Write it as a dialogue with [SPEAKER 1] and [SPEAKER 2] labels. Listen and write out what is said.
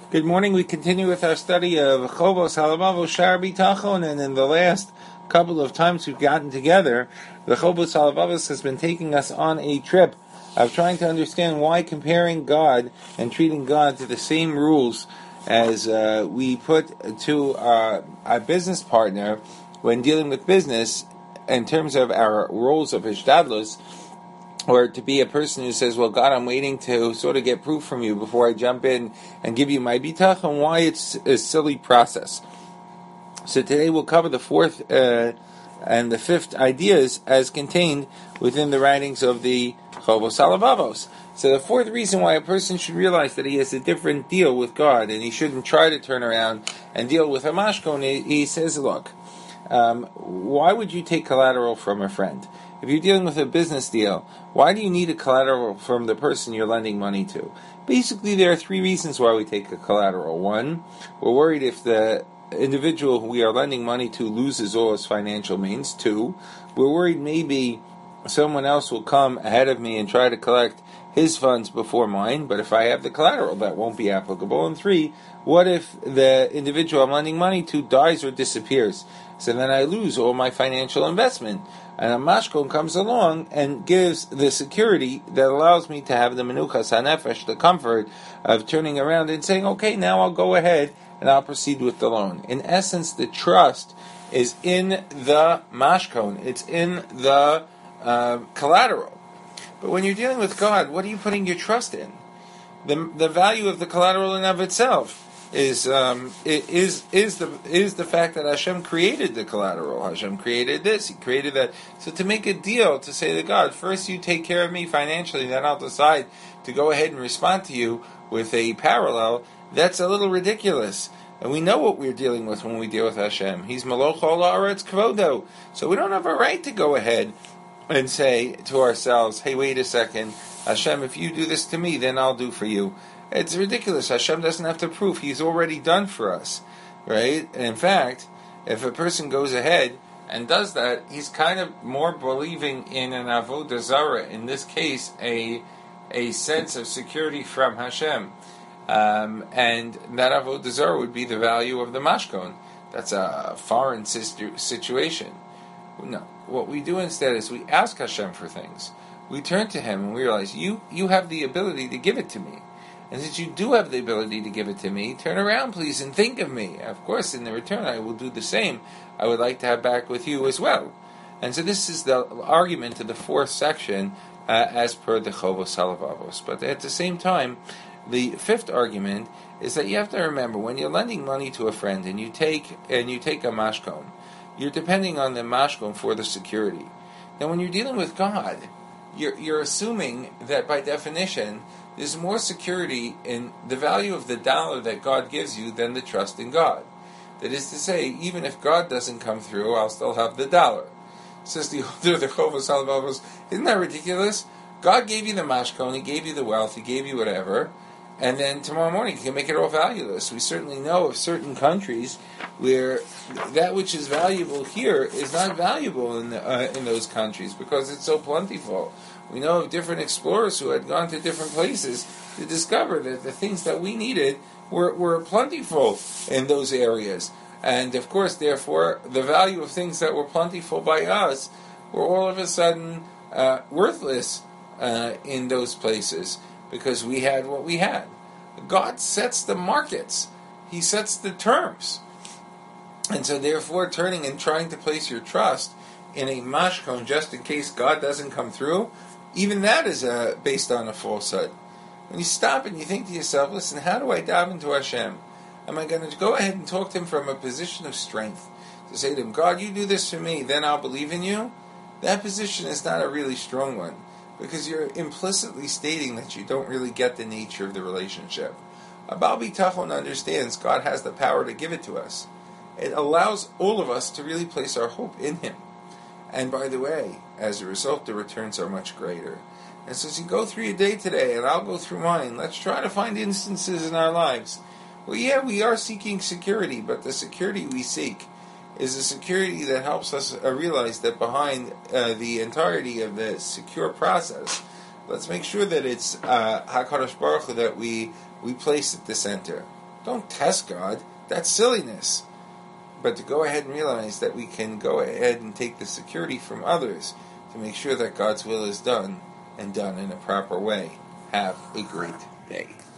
[SPEAKER 1] Good morning. We continue with our study of Chovos Halavavos Shar Bitachon, and in the last couple of times we've gotten together, the Chovos Halavavos has been taking us on a trip of trying to understand why comparing God and treating God to the same rules as we put to our business partner when dealing with business in terms of our roles of Hishtadlus, or to be a person who says, well, God, I'm waiting to sort of get proof from you before I jump in and give you my bitach, and why it's a silly process. So today we'll cover the fourth and the fifth ideas as contained within the writings of the Chovos Halavavos. So the fourth reason why a person should realize that he has a different deal with God and he shouldn't try to turn around and deal with a mashkon, he says, look, why would you take collateral from a friend? If you're dealing with a business deal, why do you need a collateral from the person you're lending money to? Basically, there are three reasons why we take a collateral. One, we're worried if the individual who we are lending money to loses all his financial means. Two, we're worried maybe someone else will come ahead of me and try to collect his funds before mine, but if I have the collateral, that won't be applicable. And three, what if the individual I'm lending money to dies or disappears? So then I lose all my financial investment. And a mashkon comes along and gives the security that allows me to have the menuchas hanefesh, the comfort of turning around and saying, okay, now I'll go ahead and I'll proceed with the loan. In essence, the trust is in the mashkon. It's in the collateral. But when you're dealing with God, what are you putting your trust in? The value of the collateral in of itself is the fact that Hashem created the collateral. Hashem created this, He created that. So to make a deal, to say to God, first you take care of me financially, then I'll decide to go ahead and respond to you with a parallel, that's a little ridiculous. And we know what we're dealing with when we deal with Hashem. He's Maloch Ha'aretz Kvodo. So we don't have a right to go ahead and say to ourselves, hey, wait a second, Hashem, if you do this to me, then I'll do for you. It's ridiculous. Hashem doesn't have to prove. He's already done for us, right? And in fact, if a person goes ahead and does that, he's kind of more believing in an avodah zarah. In this case, a sense of security from Hashem. And that avodah zarah would be the value of the mashkon. That's a foreign situation. No. What we do instead is we ask Hashem for things. We turn to Him and we realize, you have the ability to give it to me. And since you do have the ability to give it to me, turn around please and think of me. Of course, in the return I will do the same. I would like to have back with you as well. And so this is the argument of the fourth section as per the Chovos Halavavos. But at the same time, the fifth argument is that you have to remember, when you're lending money to a friend and you take a mashkon, you're depending on the mashkon for the security. Now when you're dealing with God, you're assuming that by definition there's more security in the value of the dollar that God gives you than the trust in God. That is to say, even if God doesn't come through, I'll still have the dollar. Says the Chovos Halavavos, isn't that ridiculous? God gave you the mashkon, He gave you the wealth, He gave you whatever, and then tomorrow morning He can make it all valueless. We certainly know of certain countries where that which is valuable here is not valuable in those countries because it's so plentiful. We know of different explorers who had gone to different places to discover that the things that we needed were plentiful in those areas. And of course, therefore, the value of things that were plentiful by us were all of a sudden worthless in those places because we had what we had. God sets the markets. He sets the terms. And so therefore, turning and trying to place your trust in a mashkon just in case God doesn't come through, even that is based on a falsehood. When you stop and you think to yourself, listen, how do I dive into Hashem? Am I going to go ahead and talk to Him from a position of strength? To say to Him, God, you do this for me, then I'll believe in you? That position is not a really strong one, because you're implicitly stating that you don't really get the nature of the relationship. A Baal Bitachon understands God has the power to give it to us. It allows all of us to really place our hope in Him. And by the way, as a result, the returns are much greater. And so as you go through your day today, and I'll go through mine, let's try to find instances in our lives. Well, yeah, we are seeking security, but the security we seek is a security that helps us realize that behind the entirety of the secure process, let's make sure that it's HaKadosh Baruch Hu that we place at the center. Don't test God. That's silliness. But to go ahead and realize that we can go ahead and take the security from others to make sure that God's will is done, and done in a proper way. Have a great day.